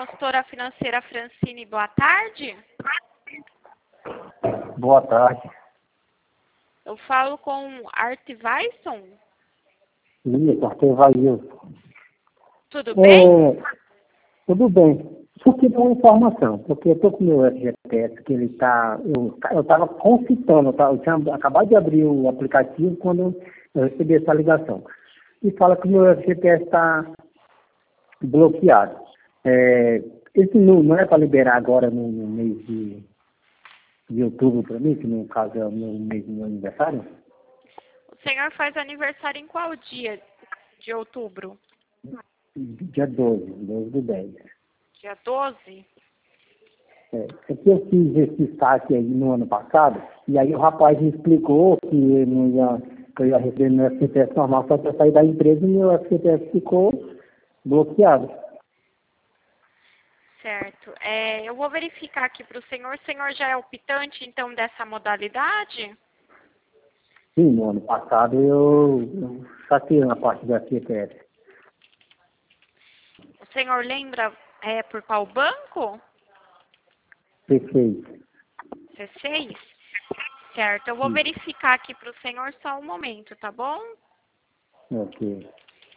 consultora financeira Francine, boa tarde. Boa tarde. Eu falo com Art Weisson. Isso, Artevailson. Tudo bem? Tudo bem. Só queria uma informação, porque eu estou com o meu FGTS, que ele está... Eu estava consultando, eu tinha acabado de abrir o aplicativo quando eu recebi essa ligação. E fala que o meu FGTS está bloqueado. Esse não é para liberar agora no mês de outubro para mim, que no caso é o meu mês do meu aniversário? O senhor faz aniversário em qual dia de outubro? Dia 12 do 10. Dia 12? É que eu fiz esse saque aí no ano passado, e aí o rapaz me explicou que eu ia receber meu FGTS normal, só que eu saí da empresa e meu FGTS ficou bloqueado. Certo. Eu vou verificar aqui para o senhor. O senhor já é optante, então, dessa modalidade? Sim, no ano passado eu saquei uma parte da FGTS. O senhor lembra por qual banco? Perfeito. C6? Certo. Eu vou verificar aqui para o senhor só um momento, tá bom? Ok.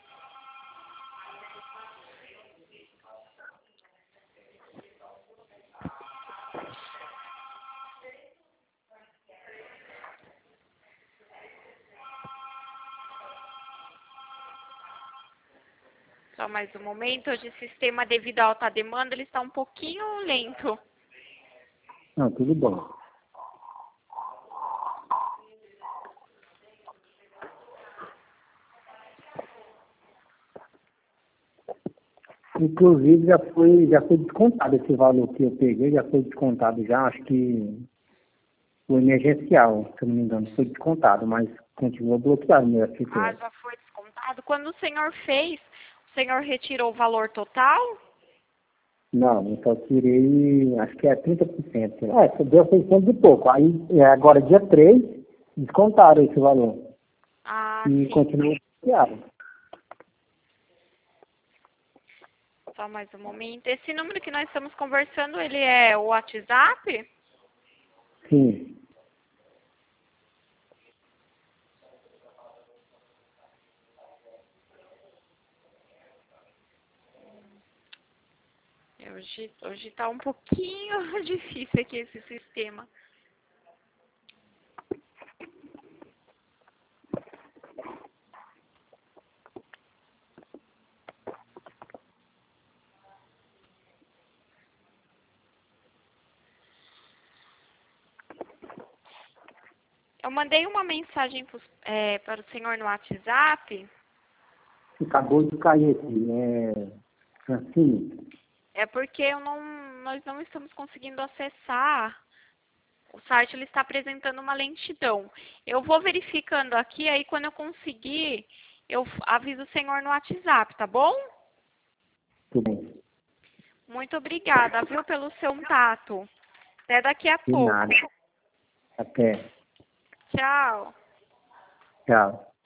Só mais um momento. Hoje o sistema, devido à alta demanda, ele está um pouquinho lento. Não, tudo bom. Inclusive já foi descontado esse valor que eu peguei, já foi descontado já, acho que o emergencial, se eu não me engano, foi descontado, mas continua bloqueado meu Ah, FGTS. já foi descontado. Quando o senhor fez, o senhor retirou o valor total? Não, eu só tirei, acho que é 30%. Deu 600 e pouco. Aí, agora dia 3 descontaram esse valor. Ah, E sim. continua bloqueado. Só mais um momento. Esse número que nós estamos conversando, ele é o WhatsApp? Sim. Hoje está um pouquinho difícil aqui esse sistema. Eu mandei uma mensagem para o senhor no WhatsApp. Acabou de cair aqui. Francine, É porque nós não estamos conseguindo acessar. O site ele está apresentando uma lentidão. Eu vou verificando aqui, aí quando eu conseguir, eu aviso o senhor no WhatsApp, tá bom? tudo bem. Muito obrigada, viu, pelo seu contato. Até daqui a De pouco. nada. Até. Tchau. Tchau.